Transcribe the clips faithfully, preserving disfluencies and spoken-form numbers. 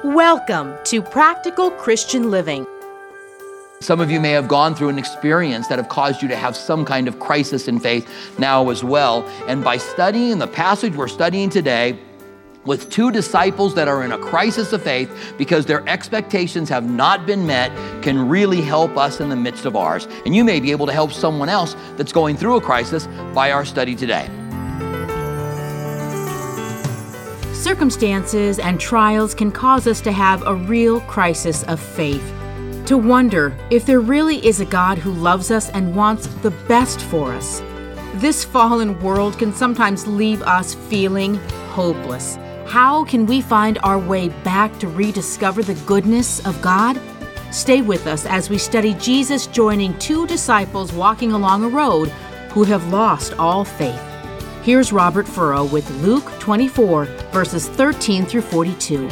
Welcome to Practical Christian Living. Some of you may have gone through an experience that have caused you to have some kind of crisis in faith now as well. And by studying the passage we're studying today with two disciples that are in a crisis of faith because their expectations have not been met can really help us in the midst of ours. And you may be able to help someone else that's going through a crisis by our study today. Circumstances and trials can cause us to have a real crisis of faith, to wonder if there really is a God who loves us and wants the best for us. This fallen world can sometimes leave us feeling hopeless. How can we find our way back to rediscover the goodness of God? Stay with us as we study Jesus joining two disciples walking along a road who have lost all faith. Here's Robert Furrow with Luke twenty-four, verses thirteen through forty-two.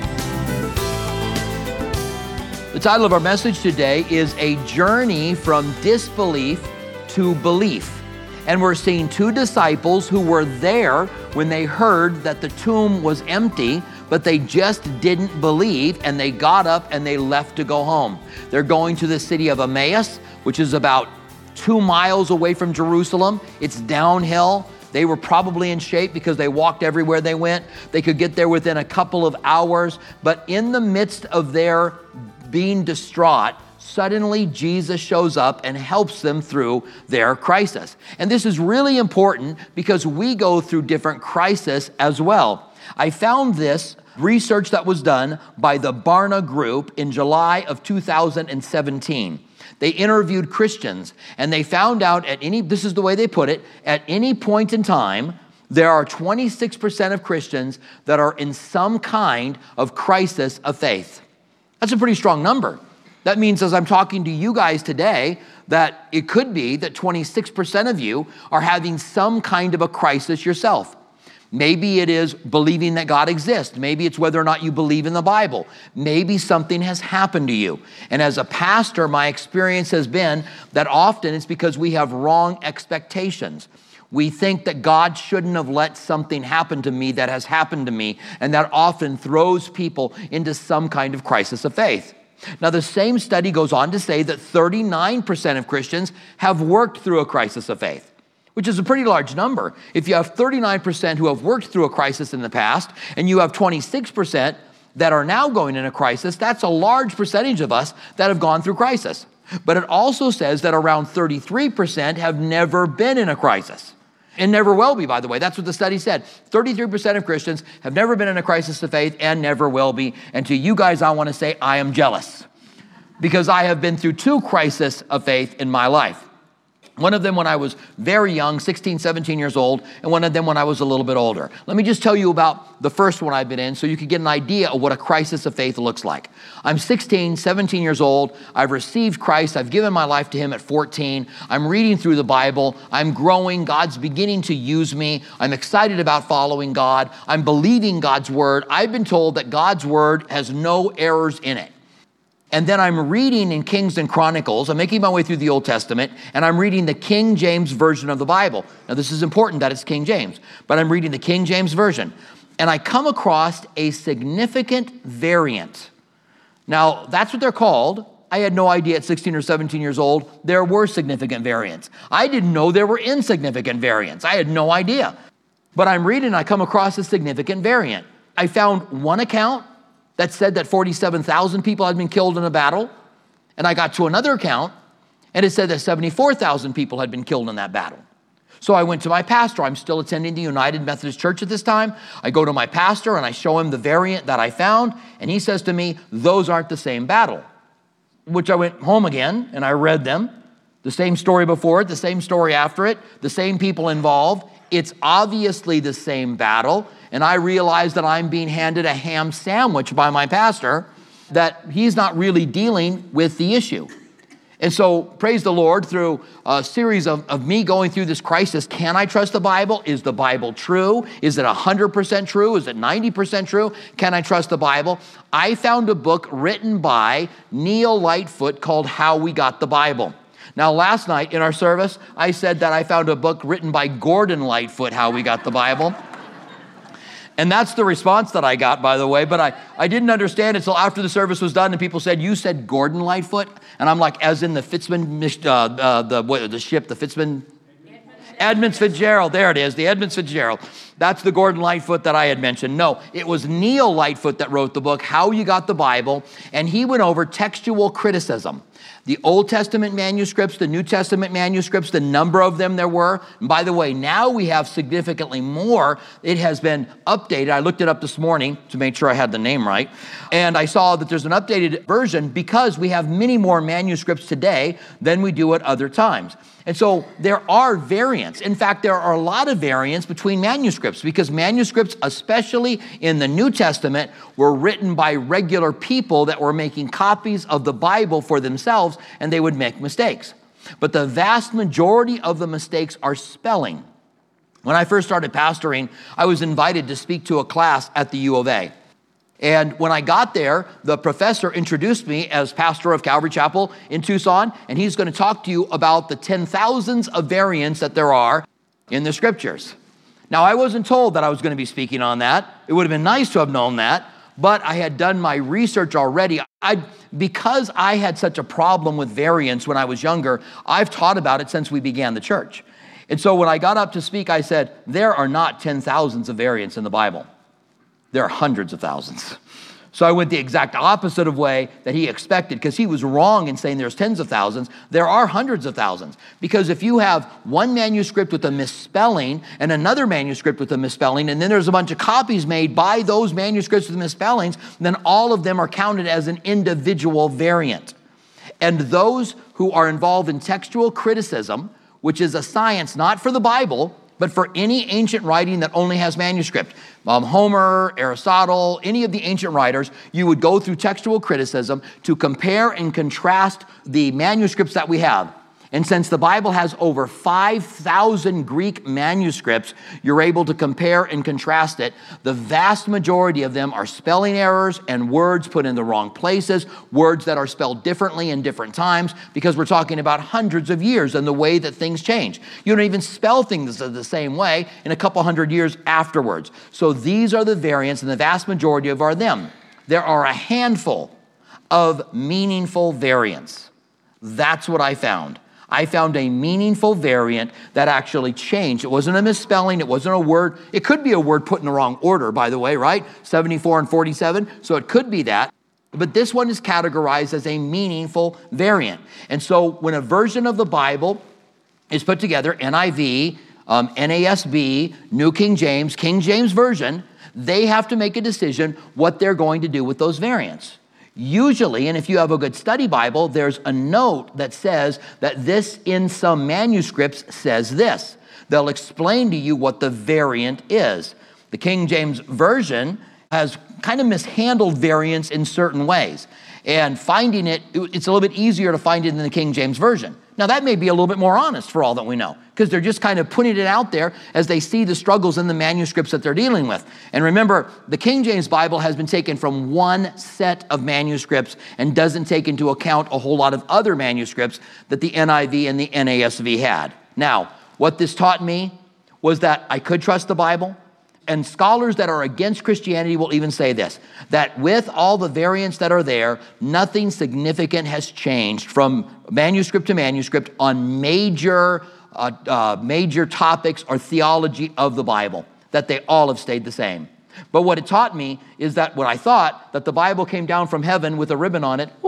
The title of our message today is A Journey from Disbelief to Belief. And we're seeing two disciples who were there when they heard that the tomb was empty, but they just didn't believe, and they got up and they left to go home. They're going to the city of Emmaus, which is about two miles away from Jerusalem. It's downhill. They were probably in shape because they walked everywhere they went. They could get there within a couple of hours, but in the midst of their being distraught, suddenly Jesus shows up and helps them through their crisis. And this is really important because we go through different crises as well. I found this research that was done by the Barna Group in July of two thousand seventeen. They interviewed Christians and they found out at any, this is the way they put it, at any point in time, there are twenty-six percent of Christians that are in some kind of crisis of faith. That's a pretty strong number. That means as I'm talking to you guys today, that it could be that twenty-six percent of you are having some kind of a crisis yourself. Maybe it is believing that God exists. Maybe it's whether or not you believe in the Bible. Maybe something has happened to you. And as a pastor, my experience has been that often it's because we have wrong expectations. We think that God shouldn't have let something happen to me that has happened to me, and that often throws people into some kind of crisis of faith. Now, the same study goes on to say that thirty-nine percent of Christians have worked through a crisis of faith, which is a pretty large number. If you have thirty-nine percent who have worked through a crisis in the past, and you have twenty-six percent that are now going in a crisis, that's a large percentage of us that have gone through crisis. But it also says that around thirty-three percent have never been in a crisis. And never will be, by the way. That's what the study said. thirty-three percent of Christians have never been in a crisis of faith and never will be. And to you guys, I want to say I am jealous because I have been through two crises of faith in my life. One of them when I was very young, sixteen, seventeen years old, and one of them when I was a little bit older. Let me just tell you about the first one I've been in so you can get an idea of what a crisis of faith looks like. I'm sixteen, seventeen years old. I've received Christ. I've given my life to him at fourteen. I'm reading through the Bible. I'm growing. God's beginning to use me. I'm excited about following God. I'm believing God's word. I've been told that God's word has no errors in it. And then I'm reading in Kings and Chronicles. I'm making my way through the Old Testament, and I'm reading the King James Version of the Bible. Now, this is important that it's King James, but I'm reading the King James Version, and I come across a significant variant. Now, that's what they're called. I had no idea at sixteen or seventeen years old there were significant variants. I didn't know there were insignificant variants. I had no idea. But I'm reading, and I come across a significant variant. I found one account that said that forty-seven thousand people had been killed in a battle. And I got to another account, and it said that seventy-four thousand people had been killed in that battle. So I went to my pastor. I'm still attending the United Methodist Church at this time. I go to my pastor, and I show him the variant that I found, and he says to me, those aren't the same battle. Which I went home again, and I read them. The same story before it, the same story after it, the same people involved. It's obviously the same battle. And I realize that I'm being handed a ham sandwich by my pastor, that he's not really dealing with the issue. And so, praise the Lord, through a series of, of me going through this crisis, can I trust the Bible? Is the Bible true? Is it one hundred percent true? Is it ninety percent true? Can I trust the Bible? I found a book written by Neil Lightfoot called How We Got the Bible. Now, last night in our service, I said that I found a book written by Gordon Lightfoot, How We Got the Bible. And that's the response that I got, by the way, but I, I didn't understand until after the service was done and people said, you said Gordon Lightfoot? And I'm like, as in the Fitzman, uh, uh, the, what, the ship, the Fitzman? Edmunds Fitzgerald, there it is, the Edmunds Fitzgerald. That's the Gordon Lightfoot that I had mentioned. No, it was Neil Lightfoot that wrote the book, How You Got the Bible, and he went over textual criticism. The Old Testament manuscripts, the New Testament manuscripts, the number of them there were. And by the way, now we have significantly more. It has been updated. I looked it up this morning to make sure I had the name right. And I saw that there's an updated version because we have many more manuscripts today than we do at other times. And so there are variants. In fact, there are a lot of variants between manuscripts because manuscripts, especially in the New Testament, were written by regular people that were making copies of the Bible for themselves, and they would make mistakes. But the vast majority of the mistakes are spelling. When I first started pastoring, I was invited to speak to a class at the U of A. And when I got there, the professor introduced me as pastor of Calvary Chapel in Tucson, and he's going to talk to you about the ten thousands of variants that there are in the scriptures. Now, I wasn't told that I was going to be speaking on that. It would have been nice to have known that, but I had done my research already. I, because I had such a problem with variants when I was younger, I've taught about it since we began the church. And so when I got up to speak, I said, there are not ten thousands of variants in the Bible. There are hundreds of thousands. So I went the exact opposite of way that he expected because he was wrong in saying there's tens of thousands. There are hundreds of thousands because if you have one manuscript with a misspelling and another manuscript with a misspelling, and then there's a bunch of copies made by those manuscripts with misspellings, then all of them are counted as an individual variant. And those who are involved in textual criticism, which is a science not for the Bible, but for any ancient writing that only has manuscript. Um, Homer, Aristotle, any of the ancient writers, you would go through textual criticism to compare and contrast the manuscripts that we have. And since the Bible has over five thousand Greek manuscripts, you're able to compare and contrast it. The vast majority of them are spelling errors and words put in the wrong places, words that are spelled differently in different times, because we're talking about hundreds of years and the way that things change. You don't even spell things the same way in a couple hundred years afterwards. So these are the variants, and the vast majority of are them. There are a handful of meaningful variants. That's what I found. I found a meaningful variant that actually changed. It wasn't a misspelling. It wasn't a word. It could be a word put in the wrong order, by the way, right? seventy-four and forty-seven. So it could be that. But this one is categorized as a meaningful variant. And so when a version of the Bible is put together, N I V, um, N A S B, New King James, King James Version, they have to make a decision what they're going to do with those variants. Usually, and if you have a good study Bible, there's a note that says that this in some manuscripts says this. They'll explain to you what the variant is. The King James Version has kind of mishandled variants in certain ways. And finding it, it's a little bit easier to find it in the King James Version. Now, that may be a little bit more honest for all that we know, because they're just kind of putting it out there as they see the struggles in the manuscripts that they're dealing with. And remember, the King James Bible has been taken from one set of manuscripts and doesn't take into account a whole lot of other manuscripts that the N I V and the N A S V had. Now, what this taught me was that I could trust the Bible. And scholars that are against Christianity will even say this, that with all the variants that are there, nothing significant has changed from manuscript to manuscript on major, uh, uh, major topics or theology of the Bible, that they all have stayed the same. But what it taught me is that what I thought, that the Bible came down from heaven with a ribbon on it,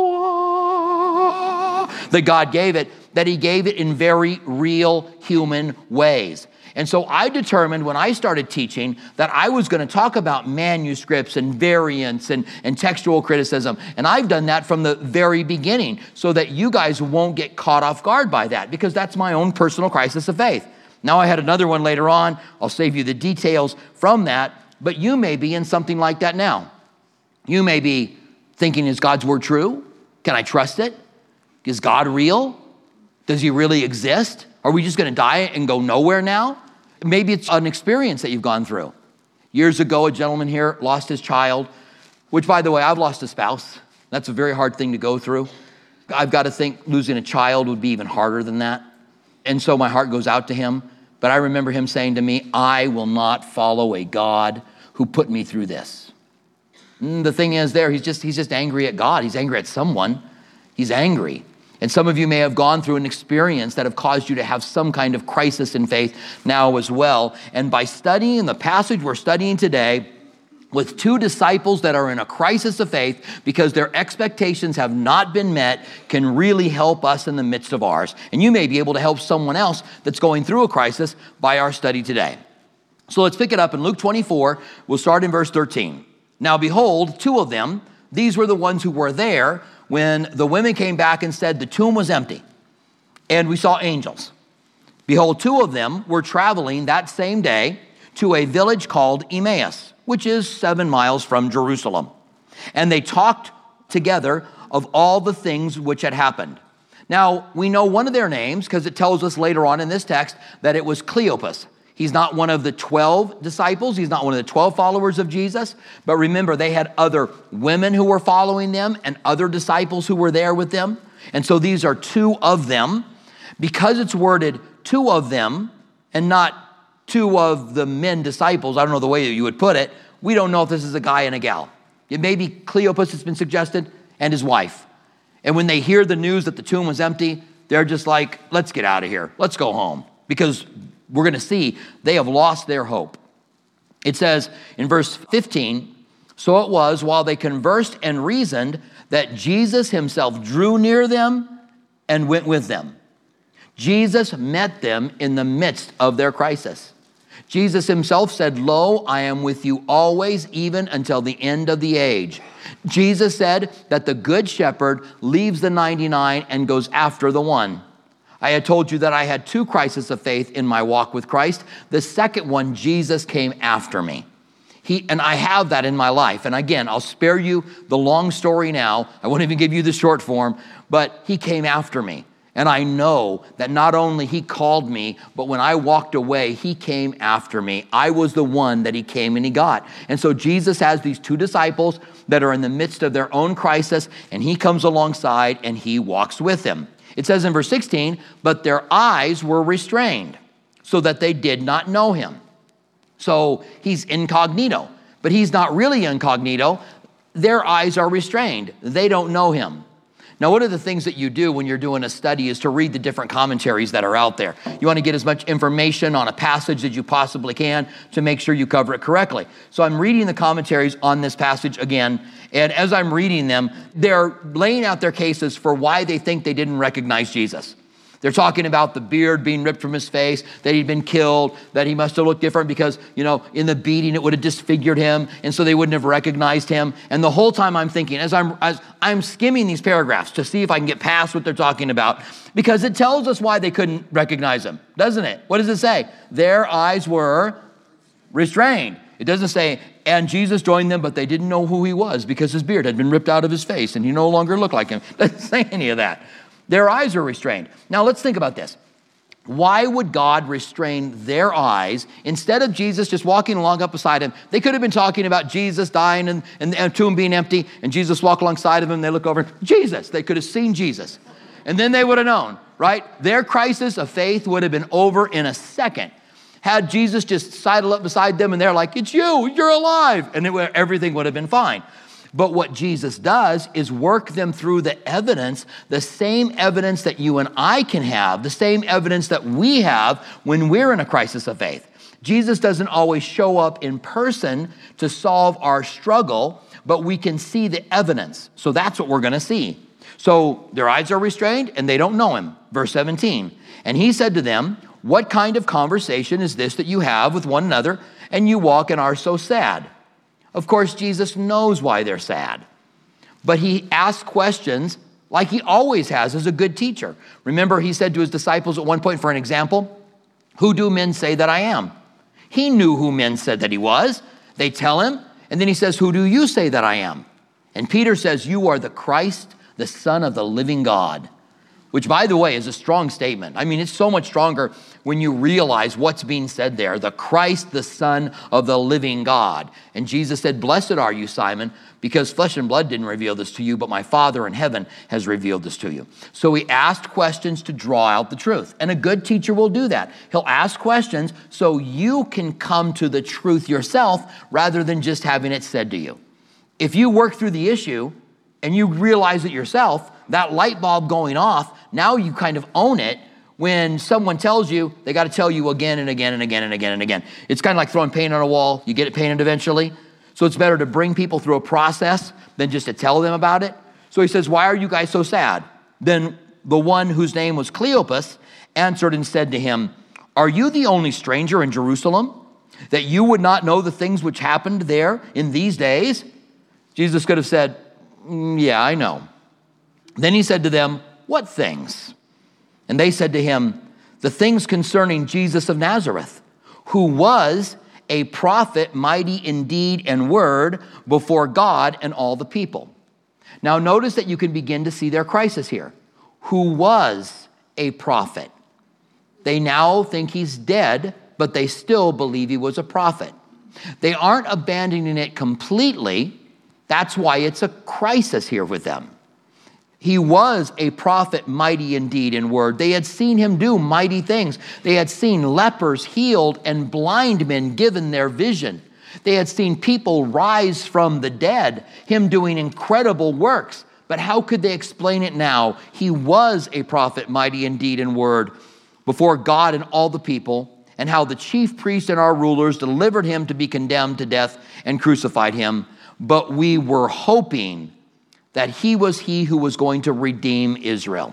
that God gave it, that he gave it in very real human ways. And so I determined when I started teaching that I was going to talk about manuscripts and variants and, and textual criticism. And I've done that from the very beginning so that you guys won't get caught off guard by that, because that's my own personal crisis of faith. Now I had another one later on. I'll save you the details from that. But you may be in something like that now. You may be thinking, is God's word true? Can I trust it? Is God real? Does he really exist? Are we just going to die and go nowhere now? Maybe it's an experience that you've gone through. Years ago, a gentleman here lost his child, which, by the way, I've lost a spouse. That's a very hard thing to go through. I've got to think losing a child would be even harder than that. And so my heart goes out to him. But I remember him saying to me, I will not follow a God who put me through this. And the thing is there, he's just, he's just angry at God. He's angry at someone. He's angry. And some of you may have gone through an experience that have caused you to have some kind of crisis in faith now as well. And by studying the passage we're studying today, with two disciples that are in a crisis of faith because their expectations have not been met, can really help us in the midst of ours. And you may be able to help someone else that's going through a crisis by our study today. So let's pick it up in Luke twenty-four. We'll start in verse thirteen. Now behold, two of them, these were the ones who were there when the women came back and said the tomb was empty, and we saw angels. Behold, two of them were traveling that same day to a village called Emmaus, which is seven miles from Jerusalem. And they talked together of all the things which had happened. Now, we know one of their names because it tells us later on in this text that it was Cleopas. He's not one of the twelve disciples. He's not one of the twelve followers of Jesus. But remember, they had other women who were following them and other disciples who were there with them. And so these are two of them. Because it's worded two of them and not two of the men disciples, I don't know the way that you would put it, we don't know if this is a guy and a gal. It may be Cleopas, it's been suggested, and his wife. And when they hear the news that the tomb was empty, they're just like, let's get out of here. Let's go home. Because we're going to see they have lost their hope. It says in verse fifteen, so it was while they conversed and reasoned that Jesus himself drew near them and went with them. Jesus met them in the midst of their crisis. Jesus himself said, lo, I am with you always, even until the end of the age. Jesus said that the good shepherd leaves the ninety-nine and goes after the one. I had told you that I had two crises of faith in my walk with Christ. The second one, Jesus came after me. He, and I have that in my life. And again, I'll spare you the long story now. I won't even give you the short form, but he came after me. And I know that not only he called me, but when I walked away, he came after me. I was the one that he came and he got. And so Jesus has these two disciples that are in the midst of their own crisis, and he comes alongside and he walks with them. It says in verse sixteen, but their eyes were restrained so that they did not know him. So he's incognito, but he's not really incognito. Their eyes are restrained. They don't know him. Now, one of the things that you do when you're doing a study is to read the different commentaries that are out there. You want to get as much information on a passage as you possibly can to make sure you cover it correctly. So I'm reading the commentaries on this passage again, and as I'm reading them, they're laying out their cases for why they think they didn't recognize Jesus. They're talking about the beard being ripped from his face, that he'd been killed, that he must have looked different because, you know, in the beating it would have disfigured him, and so they wouldn't have recognized him. And the whole time I'm thinking, as I'm, as I'm skimming these paragraphs to see if I can get past what they're talking about, because it tells us why they couldn't recognize him, doesn't it? What does it say? Their eyes were restrained. It doesn't say, and Jesus joined them, but they didn't know who he was because his beard had been ripped out of his face and he no longer looked like him. It doesn't say any of that. Their eyes are restrained. Now let's think about this. Why would God restrain their eyes instead of Jesus just walking along up beside him? They could have been talking about Jesus dying and, and the tomb being empty, and Jesus walk alongside of him, and they look over, Jesus. They could have seen Jesus. And then they would have known, right? Their crisis of faith would have been over in a second. Had Jesus just sidled up beside them and they're like, it's you, you're alive. And it, everything would have been fine. But what Jesus does is work them through the evidence, the same evidence that you and I can have, the same evidence that we have when we're in a crisis of faith. Jesus doesn't always show up in person to solve our struggle, but we can see the evidence. So that's what we're going to see. So their eyes are restrained and they don't know him. Verse seventeen, and he said to them, what kind of conversation is this that you have with one another and you walk and are so sad? Of course, Jesus knows why they're sad, but he asks questions like he always has as a good teacher. Remember, he said to his disciples at one point, for an example, who do men say that I am? He knew who men said that he was. They tell him, and then he says, who do you say that I am? And Peter says, you are the Christ, the Son of the living God. which, by the way, is a strong statement. I mean, it's so much stronger when you realize what's being said there. The Christ, the Son of the living God. And Jesus said, blessed are you, Simon, because flesh and blood didn't reveal this to you, but my Father in heaven has revealed this to you. So he asked questions to draw out the truth. And a good teacher will do that. He'll ask questions so you can come to the truth yourself rather than just having it said to you. If you work through the issue and you realize it yourself, that light bulb going off, now you kind of own it. When someone tells you, they got to tell you again and again and again and again and again. It's kind of like throwing paint on a wall. You get it painted eventually. So it's better to bring people through a process than just to tell them about it. So he says, why are you guys so sad? Then the one whose name was Cleopas answered and said to him, are you the only stranger in Jerusalem, that you would not know the things which happened there in these days? Jesus could have said, mm, yeah, I know. Then he said to them, what things? And they said to him, the things concerning Jesus of Nazareth, who was a prophet, mighty in deed and word before God and all the people. Now notice that you can begin to see their crisis here. Who was a prophet. They now think he's dead, but they still believe he was a prophet. They aren't abandoning it completely. That's why it's a crisis here with them. He was a prophet, mighty in deed and word. They had seen him do mighty things. They had seen lepers healed and blind men given their vision. They had seen people rise from the dead, him doing incredible works. But how could they explain it now? He was a prophet, mighty in deed and word before God and all the people, and how the chief priests and our rulers delivered him to be condemned to death and crucified him. But we were hoping that he was he who was going to redeem Israel.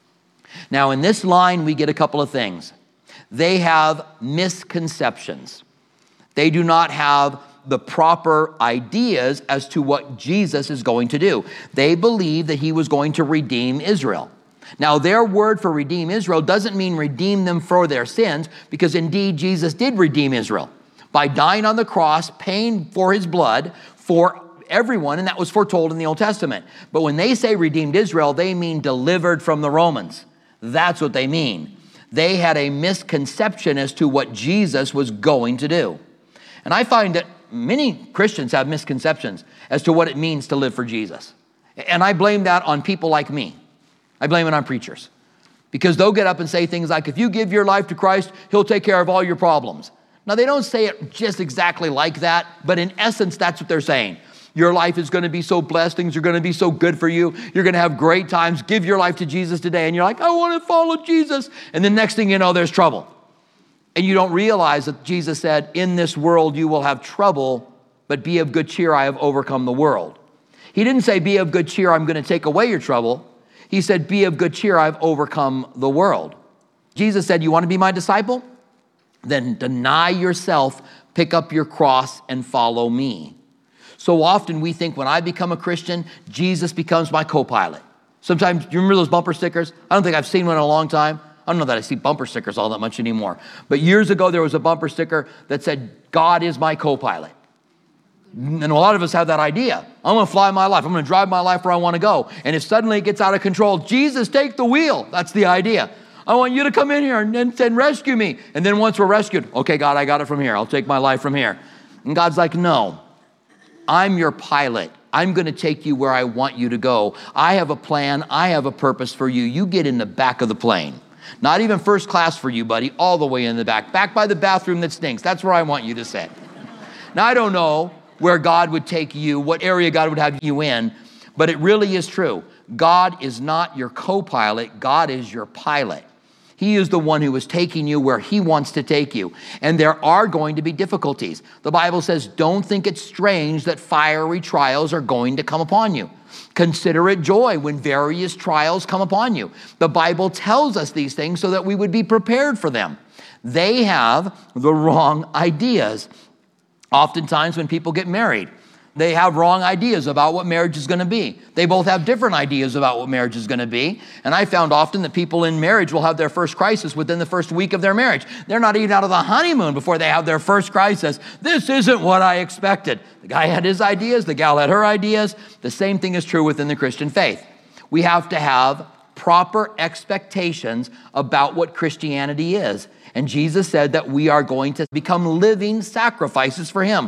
Now, in this line, we get a couple of things. They have misconceptions. They do not have the proper ideas as to what Jesus is going to do. They believe that he was going to redeem Israel. Now, their word for redeem Israel doesn't mean redeem them for their sins, because indeed Jesus did redeem Israel by dying on the cross, paying for his blood for everyone, and that was foretold in the Old Testament. But when they say redeemed Israel, they mean delivered from the Romans. That's what they mean. They had a misconception as to what Jesus was going to do. And I find that many Christians have misconceptions as to what it means to live for Jesus. And I blame that on people like me. I blame it on preachers. Because they'll get up and say things like, if you give your life to Christ, he'll take care of all your problems. Now, they don't say it just exactly like that, but in essence, that's what they're saying. Your life is going to be so blessed. Things are going to be so good for you. You're going to have great times. Give your life to Jesus today. And you're like, I want to follow Jesus. And the next thing you know, there's trouble. And you don't realize that Jesus said, in this world you will have trouble, but be of good cheer. I have overcome the world. He didn't say, be of good cheer. I'm going to take away your trouble. He said, be of good cheer. I've overcome the world. Jesus said, you want to be my disciple? Then deny yourself, pick up your cross, and follow me. So often we think when I become a Christian, Jesus becomes my co-pilot. Sometimes, do you remember those bumper stickers? I don't think I've seen one in a long time. I don't know that I see bumper stickers all that much anymore. But years ago, there was a bumper sticker that said, God is my co-pilot. And a lot of us have that idea. I'm going to fly my life. I'm going to drive my life where I want to go. And if suddenly it gets out of control, Jesus, take the wheel. That's the idea. I want you to come in here and, and, and rescue me. And then once we're rescued, okay, God, I got it from here. I'll take my life from here. And God's like, no. I'm your pilot. I'm going to take you where I want you to go. I have a plan. I have a purpose for you. You get in the back of the plane. Not even first class for you, buddy, all the way in the back. Back by the bathroom that stinks. That's where I want you to sit. Now, I don't know where God would take you, what area God would have you in, but it really is true. God is not your co-pilot. God is your pilot. He is the one who is taking you where he wants to take you. And there are going to be difficulties. The Bible says, don't think it strange that fiery trials are going to come upon you. Consider it joy when various trials come upon you. The Bible tells us these things so that we would be prepared for them. They have the wrong ideas. Oftentimes when people get married, they have wrong ideas about what marriage is going to be. They both have different ideas about what marriage is going to be. And I found often that people in marriage will have their first crisis within the first week of their marriage. They're not even out of the honeymoon before they have their first crisis. This isn't what I expected. The guy had his ideas. The gal had her ideas. The same thing is true within the Christian faith. We have to have proper expectations about what Christianity is. And Jesus said that we are going to become living sacrifices for him.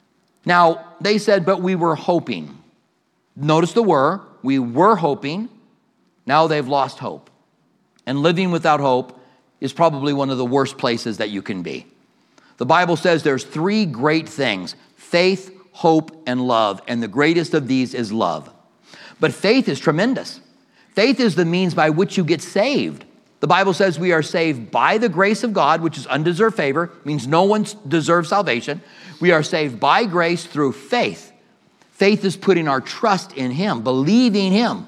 Now, they said, but we were hoping. Notice the were. We were hoping. Now they've lost hope. And living without hope is probably one of the worst places that you can be. The Bible says there's three great things: faith, hope, and love. And the greatest of these is love. But faith is tremendous. Faith is the means by which you get saved. The Bible says we are saved by the grace of God, which is undeserved favor, means no one deserves salvation. We are saved by grace through faith. Faith is putting our trust in him, believing him.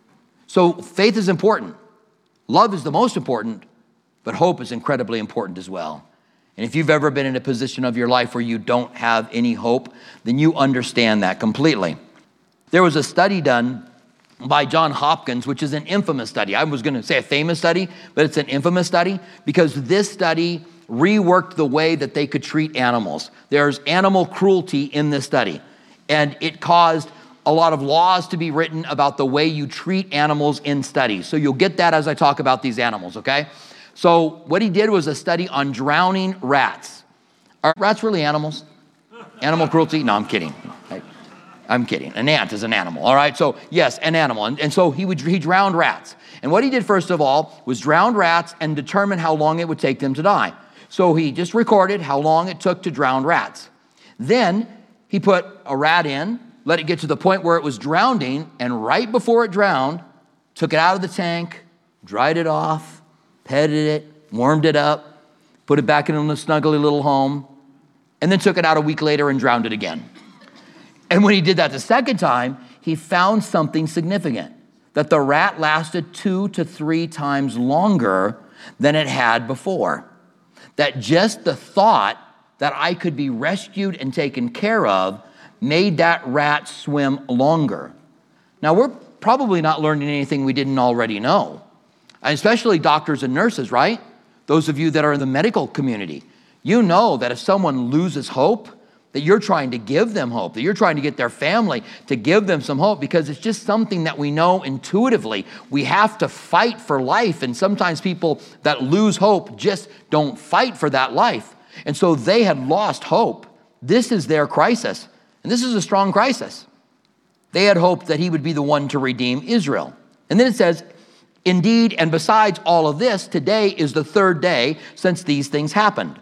So faith is important. Love is the most important, but hope is incredibly important as well. And if you've ever been in a position of your life where you don't have any hope, then you understand that completely. There was a study done by John Hopkins, which is an infamous study. I was going to say a famous study, but it's an infamous study because this study reworked the way that they could treat animals. There's animal cruelty in this study, and it caused a lot of laws to be written about the way you treat animals in studies. So you'll get that as I talk about these animals, okay? So what he did was a study on drowning rats. Are rats really animals? Animal cruelty? No, I'm kidding. I, I'm kidding. An ant is an animal, all right? So yes, an animal. And, and so he would he drowned rats. And what he did first of all was drowned rats and determine how long it would take them to die. So he just recorded how long it took to drown rats. Then he put a rat in, let it get to the point where it was drowning, and right before it drowned, took it out of the tank, dried it off, petted it, warmed it up, put it back in a snuggly little home, and then took it out a week later and drowned it again. And when he did that the second time, he found something significant, that the rat lasted two to three times longer than it had before. That just the thought that I could be rescued and taken care of made that rat swim longer. Now, we're probably not learning anything we didn't already know, and especially doctors and nurses, right? Those of you that are in the medical community, you know that if someone loses hope, that you're trying to give them hope, that you're trying to get their family to give them some hope, because it's just something that we know intuitively. We have to fight for life, and sometimes people that lose hope just don't fight for that life. And so they had lost hope. This is their crisis, and this is a strong crisis. They had hoped that he would be the one to redeem Israel. And then it says, indeed, and besides all of this, today is the third day since these things happened.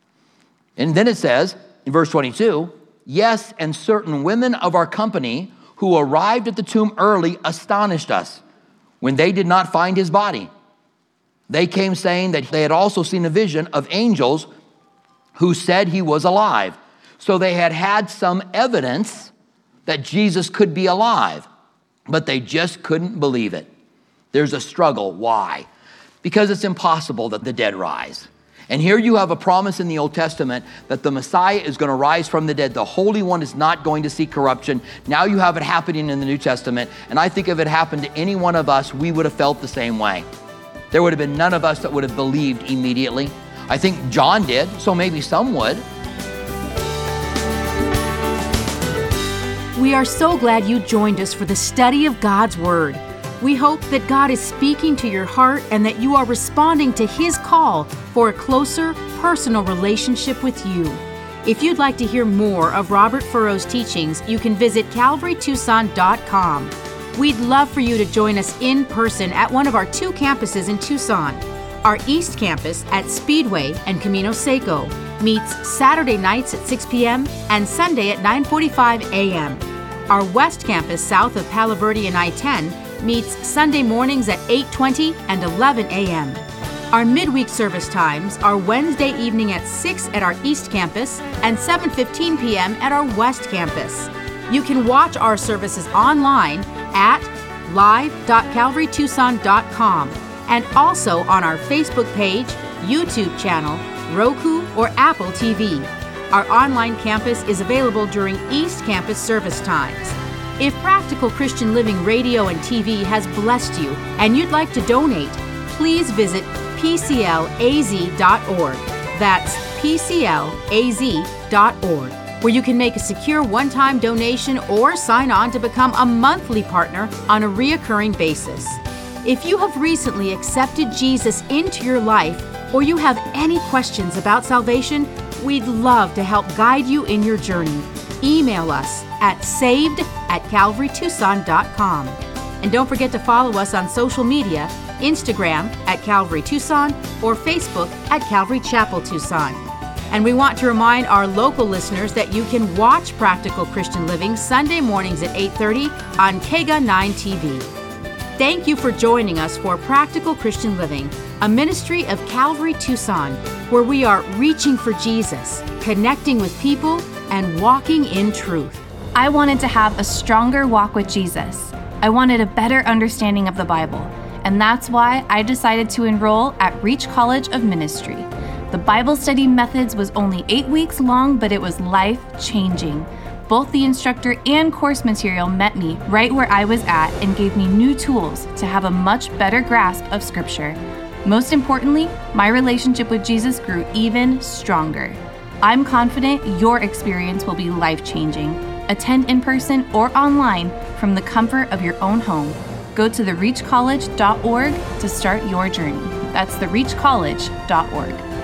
And then it says, in verse twenty-two, yes, and certain women of our company who arrived at the tomb early astonished us when they did not find his body. They came saying that they had also seen a vision of angels who said he was alive. So they had had some evidence that Jesus could be alive, but they just couldn't believe it. There's a struggle. Why? Because it's impossible that the dead rise. And here you have a promise in the Old Testament that the Messiah is going to rise from the dead. The Holy One is not going to see corruption. Now you have it happening in the New Testament. And I think if it happened to any one of us, we would have felt the same way. There would have been none of us that would have believed immediately. I think John did, so maybe some would. We are so glad you joined us for the study of God's Word. We hope that God is speaking to your heart and that you are responding to His call for a closer, personal relationship with you. If you'd like to hear more of Robert Furrow's teachings, you can visit calvary tucson dot com. We'd love for you to join us in person at one of our two campuses in Tucson. Our East Campus at Speedway and Camino Seco meets Saturday nights at six p.m. and Sunday at nine forty-five a.m. Our West Campus south of Palo Verde and I ten meets Sunday mornings at eight twenty and eleven a.m. Our midweek service times are Wednesday evening at six at our East Campus and seven fifteen p.m. at our West Campus. You can watch our services online at live dot calvary tucson dot com and also on our Facebook page, YouTube channel, Roku, or Apple T V. Our online campus is available during East Campus service times. If Practical Christian Living Radio and T V has blessed you and you'd like to donate, please visit p c l a z dot org. That's p c l a z dot org, where you can make a secure one-time donation or sign on to become a monthly partner on a reoccurring basis. If you have recently accepted Jesus into your life, or you have any questions about salvation, we'd love to help guide you in your journey. Email us at saved at calvary tucson dot com. And don't forget to follow us on social media, Instagram at Calvary Tucson or Facebook at Calvary Chapel Tucson. And we want to remind our local listeners that you can watch Practical Christian Living Sunday mornings at eight thirty on K G A nine T V. Thank you for joining us for Practical Christian Living, a ministry of Calvary Tucson, where we are reaching for Jesus, connecting with people, and walking in truth. I wanted to have a stronger walk with Jesus. I wanted a better understanding of the Bible, and that's why I decided to enroll at Reach College of Ministry. The Bible study methods was only eight weeks long, but it was life-changing. Both the instructor and course material met me right where I was at and gave me new tools to have a much better grasp of Scripture. Most importantly, my relationship with Jesus grew even stronger. I'm confident your experience will be life-changing. Attend in person or online from the comfort of your own home. Go to the reach college dot org to start your journey. That's the reach college dot org.